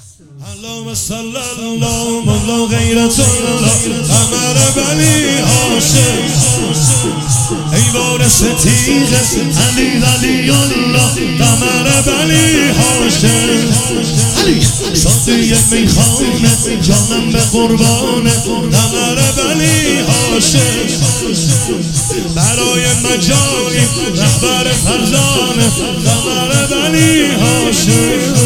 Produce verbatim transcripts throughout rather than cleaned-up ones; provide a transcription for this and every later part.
اللهم صل الله مولا غیرت الله قمر بنی هاشم ای وارث تیغ علی ولی الله قمر بنی هاشم ساقی میخانه جانم به قربانه قمر بنی هاشم برای مجانی رهبر فرزانه قمر بنی هاشم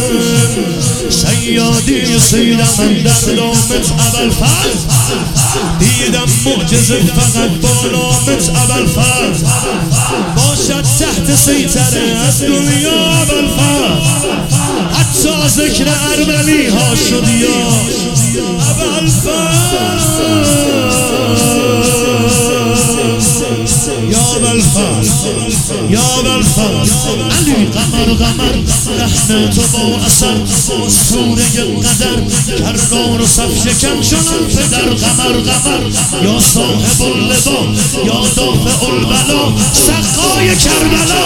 سیادی سیدم من در نامت ابوالفضل دیدم معجزه فقط با نامت ابوالفضل باشد تحت سیطره از دنیا ابوالفضل حتی ذکر ارمنی ها شد یا ابوالفضل یا ابوالفضل یا ابوالفضل علی قمر قمر رحم تو با اثر سوره قدر کردار و صف شکن چنان پدر قمر قمر یا صاحب اللوا یا دافع البلا سقای کربلا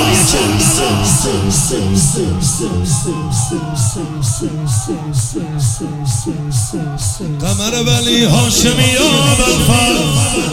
قمر بنی هاشمی یا ابوالفضل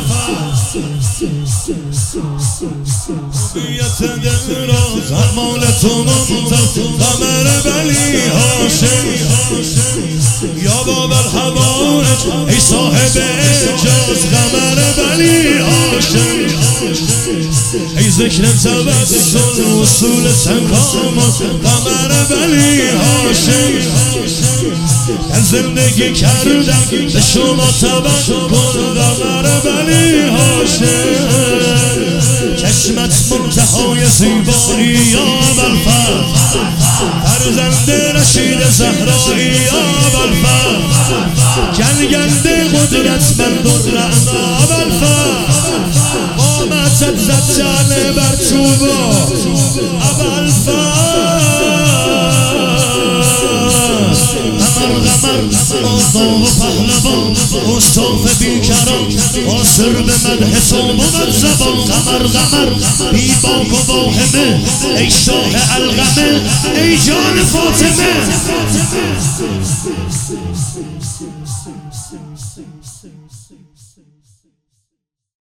بیت دراز اعمال تو منتظر قمر بنی هاشم یا باب الحوائج ای صاحب اعجاز قمر بنی هاشم ای ذکر توسل وصول سکامات قمر بنی هاشم در زندگی کردم به شما توکل قمر بنی هاشم چشمت منتهای زیبایی یا ابوالفضل فرزند رشید زهرایی یا ابوالفضل جنگنده قدرت من رعنا ابوالفضل قامتت زد جانه بر توبا ابوالفضل قمر قمر آقا و پهلوان مصطفی بیکران قاصر به مدح تو بود زبان قمر قمر بی باک و واهمه ای شاه القمه ای جان فاطمه